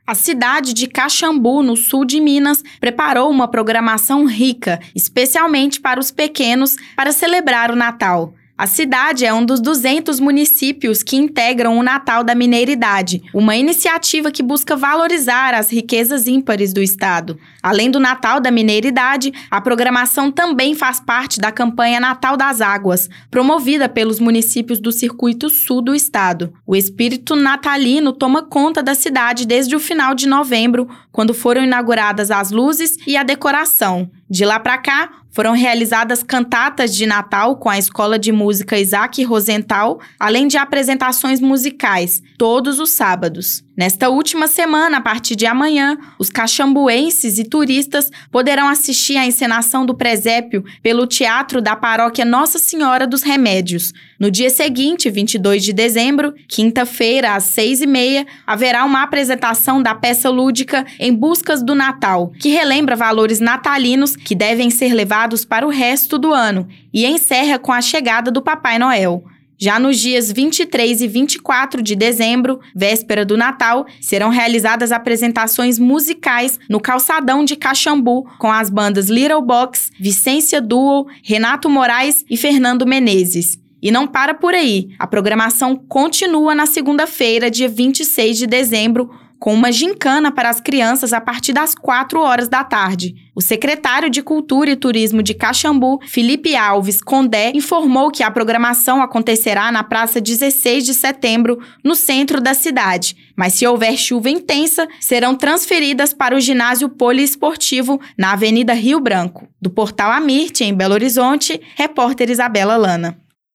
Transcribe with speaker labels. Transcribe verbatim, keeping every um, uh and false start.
Speaker 1: A cidade de Caxambu, no sul de Minas, preparou uma programação rica, especialmente para os pequenos, para celebrar o Natal. A cidade é um dos duzentos municípios que integram o Natal da Mineiridade, uma iniciativa que busca valorizar as riquezas ímpares do estado. Além do Natal da Mineiridade, a programação também faz parte da campanha Natal das Águas, promovida pelos municípios do Circuito Sul do estado. O espírito natalino toma conta da cidade desde o final de novembro, quando foram inauguradas as luzes e a decoração. De lá para cá, foram realizadas cantatas de Natal com a Escola de Música Isaac Rosenthal, além de apresentações musicais, todos os sábados. Nesta última semana, a partir de amanhã, os caxambuenses e turistas poderão assistir à encenação do presépio pelo Teatro da Paróquia Nossa Senhora dos Remédios. No dia seguinte, vinte e dois de dezembro, quinta-feira, às seis e meia, haverá uma apresentação da peça lúdica Em Buscas do Natal, que relembra valores natalinos que devem ser levados para o resto do ano e encerra com a chegada do Papai Noel. Já nos dias vinte e três e vinte e quatro de dezembro, véspera do Natal, serão realizadas apresentações musicais no Calçadão de Caxambu com as bandas Little Box, Vicência Duo, Renato Moraes e Fernando Menezes. E não para por aí, a programação continua na segunda-feira, dia vinte e seis de dezembro, com uma gincana para as crianças a partir das quatro horas da tarde. O secretário de Cultura e Turismo de Caxambu, Felipe Alves Condé, informou que a programação acontecerá na Praça dezesseis de setembro, no centro da cidade. Mas se houver chuva intensa, serão transferidas para o ginásio poliesportivo na Avenida Rio Branco. Do Portal Amirte, em Belo Horizonte, repórter Isabela Lana.